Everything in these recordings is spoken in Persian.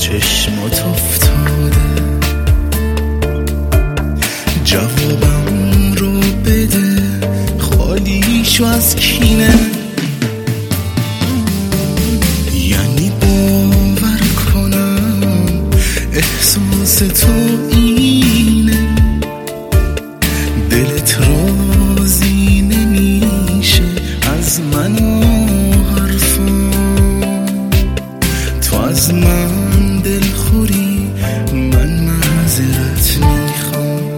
چشمات افتاده، جوابم رو بده، خالیشو از کینه. یعنی باور کنم احساس تو اینه، دلت راضی نمیشه از من و حرفام، تو از من دلخوری، من معذرت میخوام.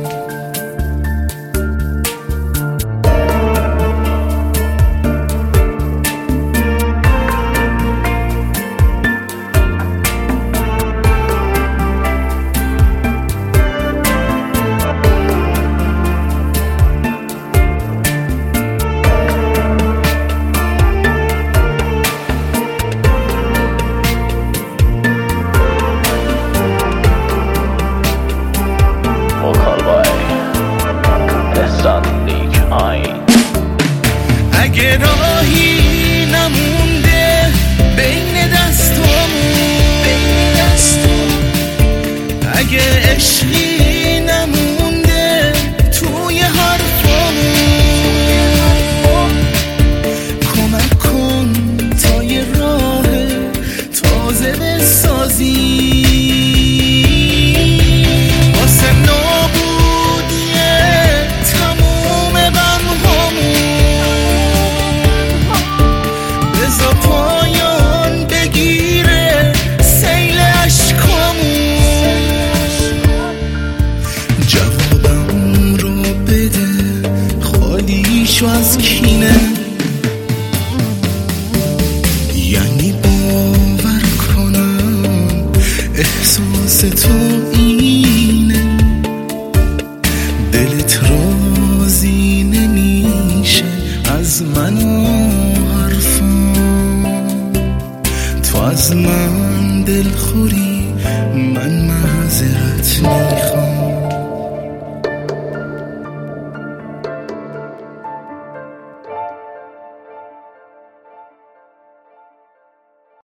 اگه راهی نمونده بین دستامون، اگه عشقی نمونده توی حرفامون، کمک کن تا یه راه تازه بسازی واسه نابودی تموم غمهامون. بذار پایان بگیره سیل عشقامون، جوابم رو بده، خالیشو از کینه. یعنی باور کنم احساس تو اینه، دلت راضی نمیشه از من و حرفام، تو از من دلخوری، من معذرت میخوام.